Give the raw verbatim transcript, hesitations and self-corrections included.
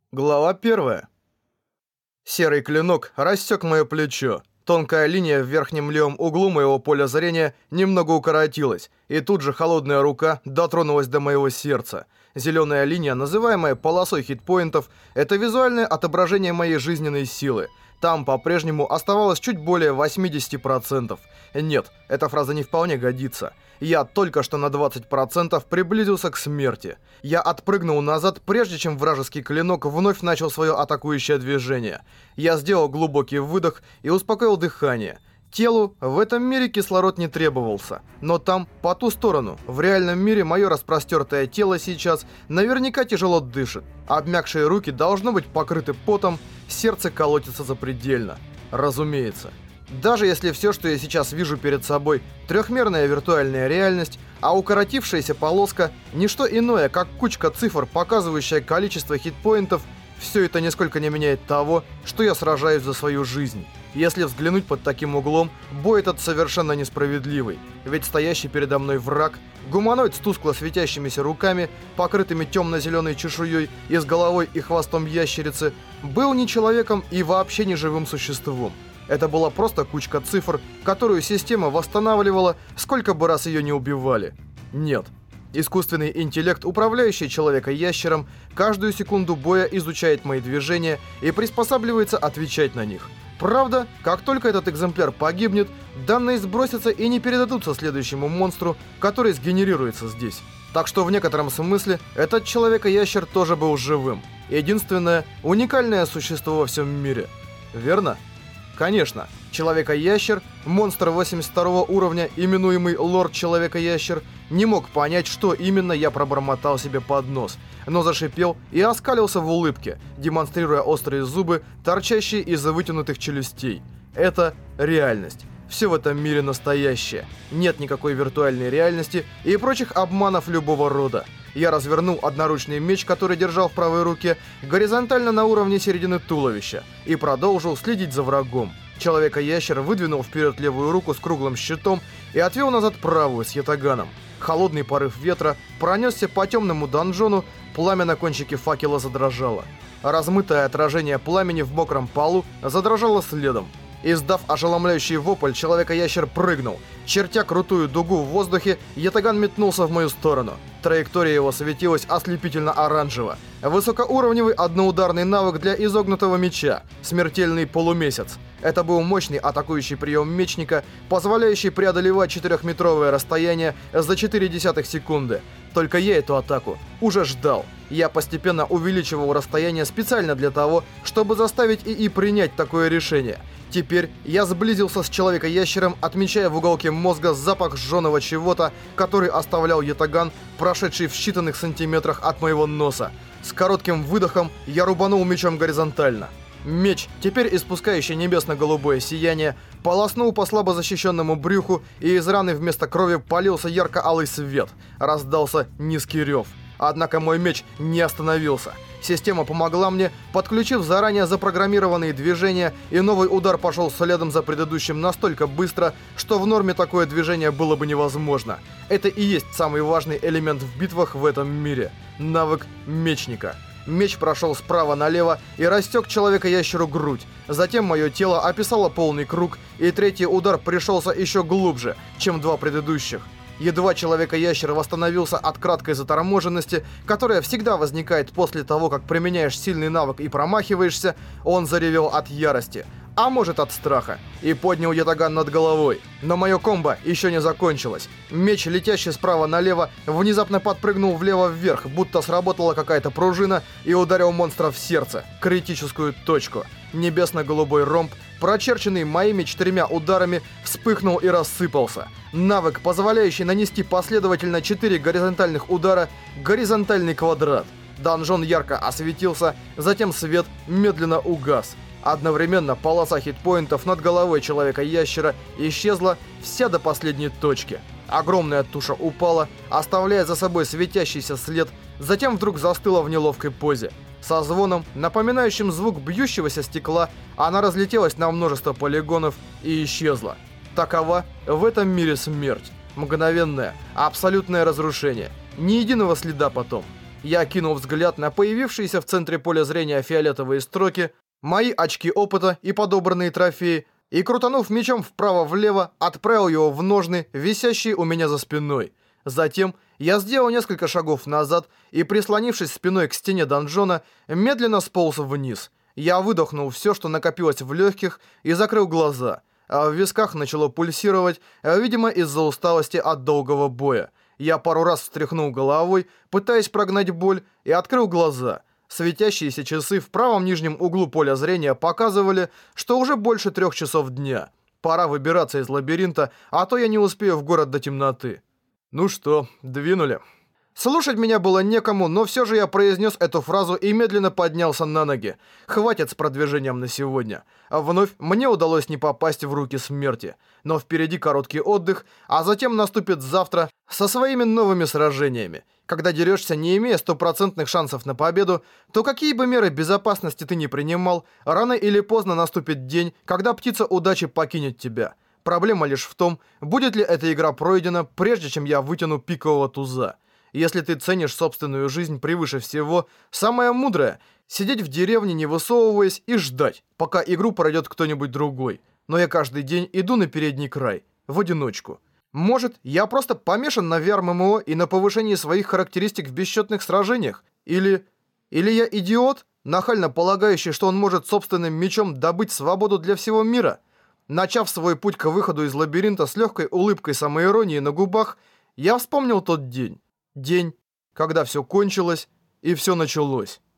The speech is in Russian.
Глава первая. Серый клинок рассек мое плечо. Тонкая линия в верхнем левом углу моего поля зрения немного укоротилась, и тут же холодная рука дотронулась до моего сердца. Зеленая линия, называемая полосой хитпоинтов, это визуальное отображение моей жизненной силы. Там по-прежнему оставалось чуть более восемьдесят процентов. Нет, эта фраза не вполне годится. Я только что на двадцать процентов приблизился к смерти. Я отпрыгнул назад, прежде чем вражеский клинок вновь начал свое атакующее движение. Я сделал глубокий выдох и успокоил дыхание. Телу в этом мире кислород не требовался. Но там, по ту сторону, в реальном мире мое распростертое тело сейчас наверняка тяжело дышит. Обмякшие руки должны быть покрыты потом, сердце колотится запредельно. Разумеется. Даже если все, что я сейчас вижу перед собой, трехмерная виртуальная реальность, а укоротившаяся полоска – ничто иное, как кучка цифр, показывающая количество хитпоинтов, все это нисколько не меняет того, что я сражаюсь за свою жизнь. Если взглянуть под таким углом, бой этот совершенно несправедливый, ведь стоящий передо мной враг, гуманоид с тускло светящимися руками, покрытыми темно-зеленой чешуей и с головой и хвостом ящерицы, был не человеком и вообще не живым существом. Это была просто кучка цифр, которую система восстанавливала, сколько бы раз ее не убивали. Нет. Искусственный интеллект, управляющий человека-ящером, каждую секунду боя изучает мои движения и приспосабливается отвечать на них. Правда, как только этот экземпляр погибнет, данные сбросятся и не передадутся следующему монстру, который сгенерируется здесь. Так что в некотором смысле этот человека-ящер тоже был живым. Единственное, уникальное существо во всем мире. Верно? Конечно, Человека-ящер, монстр восемьдесят второго уровня, именуемый Лорд-Человека-ящер, не мог понять, что именно я пробормотал себе под нос, но зашипел и оскалился в улыбке, демонстрируя острые зубы, торчащие из-за вытянутых челюстей. Это реальность. Все в этом мире настоящее. Нет никакой виртуальной реальности и прочих обманов любого рода. Я развернул одноручный меч, который держал в правой руке, горизонтально на уровне середины туловища, и продолжил следить за врагом. Человека-ящер выдвинул вперед левую руку с круглым щитом и отвел назад правую с ятаганом. Холодный порыв ветра пронесся по темному донжону, пламя на кончике факела задрожало. Размытое отражение пламени в мокром полу задрожало следом. Издав ошеломляющий вопль, Человека-ящер прыгнул. Чертя крутую дугу в воздухе, ятаган метнулся в мою сторону. Траектория его светилась ослепительно-оранжево. Высокоуровневый одноударный навык для изогнутого меча. Смертельный полумесяц. Это был мощный атакующий прием мечника, позволяющий преодолевать четырехметровое расстояние за четыре десятых секунды. Только я эту атаку уже ждал. Я постепенно увеличивал расстояние специально для того, чтобы заставить ИИ принять такое решение. Теперь я сблизился с Человека-ящером, отмечая в уголке мозга запах сжёного чего-то, который оставлял ятаган, прошедший в считанных сантиметрах от моего носа. С коротким выдохом я рубанул мечом горизонтально. Меч, теперь испускающий небесно-голубое сияние, полоснул по слабо защищенному брюху, и из раны вместо крови полился ярко-алый свет. Раздался низкий рев. Однако мой меч не остановился. Система помогла мне, подключив заранее запрограммированные движения, и новый удар пошел следом за предыдущим настолько быстро, что в норме такое движение было бы невозможно. Это и есть самый важный элемент в битвах в этом мире. Навык мечника. Меч прошел справа налево и рассек Человека-ящеру грудь. Затем мое тело описало полный круг, и третий удар пришелся еще глубже, чем два предыдущих. Едва Человека-ящер восстановился от краткой заторможенности, которая всегда возникает после того, как применяешь сильный навык и промахиваешься, он заревел от ярости, а может от страха, и поднял ятаган над головой. Но мое комбо еще не закончилось. Меч, летящий справа налево, внезапно подпрыгнул влево-вверх, будто сработала какая-то пружина, и ударил монстра в сердце, критическую точку. Небесно-голубой ромб, прочерченный моими четырьмя ударами, вспыхнул и рассыпался. Навык, позволяющий нанести последовательно четыре горизонтальных удара, горизонтальный квадрат. Донжон ярко осветился, затем свет медленно угас. Одновременно полоса хитпоинтов над головой Человека-ящера исчезла вся до последней точки. Огромная туша упала, оставляя за собой светящийся след, затем вдруг застыла в неловкой позе. Со звоном, напоминающим звук бьющегося стекла, она разлетелась на множество полигонов и исчезла. Такова в этом мире смерть. Мгновенное, абсолютное разрушение. Ни единого следа потом. Я кинул взгляд на появившиеся в центре поля зрения фиолетовые строки, мои очки опыта и подобранные трофеи, и, крутанув мечом вправо-влево, отправил его в ножны, висящие у меня за спиной. Затем я сделал несколько шагов назад и, прислонившись спиной к стене донжона, медленно сполз вниз. Я выдохнул все, что накопилось в легких, и закрыл глаза. А в висках начало пульсировать, видимо, из-за усталости от долгого боя. Я пару раз встряхнул головой, пытаясь прогнать боль, и открыл глаза. Светящиеся часы в правом нижнем углу поля зрения показывали, что уже больше трех часов дня. Пора выбираться из лабиринта, а то я не успею в город до темноты. Ну что, двинули. Слушать меня было некому, но все же я произнес эту фразу и медленно поднялся на ноги. Хватит с продвижением на сегодня. Вновь мне удалось не попасть в руки смерти. Но впереди короткий отдых, а затем наступит завтра со своими новыми сражениями. Когда дерешься, не имея стопроцентных шансов на победу, то какие бы меры безопасности ты ни принимал, рано или поздно наступит день, когда птица удачи покинет тебя. Проблема лишь в том, будет ли эта игра пройдена, прежде чем я вытяну пикового туза. Если ты ценишь собственную жизнь превыше всего, самое мудрое — сидеть в деревне, не высовываясь, и ждать, пока игру пройдет кто-нибудь другой. Но я каждый день иду на передний край, в одиночку. Может, я просто помешан на ви ар эм эм о и на повышении своих характеристик в бесчетных сражениях? Или... Или я идиот, нахально полагающий, что он может собственным мечом добыть свободу для всего мира? Начав свой путь к выходу из лабиринта с легкой улыбкой самоиронии на губах, я вспомнил тот день. День, когда все кончилось и все началось.